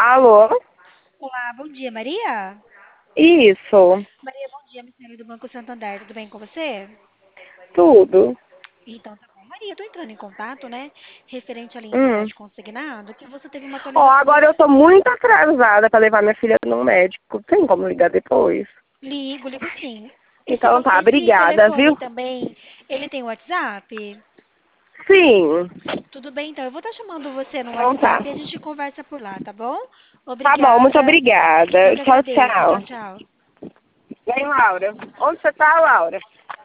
Alô? Olá, bom dia, Maria. Isso, Maria, bom dia, Michele do Banco Santander, tudo bem com você? tudo. Então tá bom. Maria, eu tô entrando em contato, né, referente à linha de Hum. crédito consignado, que você teve uma Ó, atualização agora eu tô muito atrasada pra levar minha filha no médico. Tem como ligar depois? Ligo sim. Então tá, Esse obrigada, telefone viu? também, ele tem WhatsApp? Sim. Tudo bem, então eu vou estar chamando você no Então tá. WhatsApp e a gente conversa por lá, tá bom? Tá bom, muito Obrigada. Eu obrigada. que Tchau, agradeço. Tchau, tchau. tchau. Vem, Laura. Onde você tá, Laura?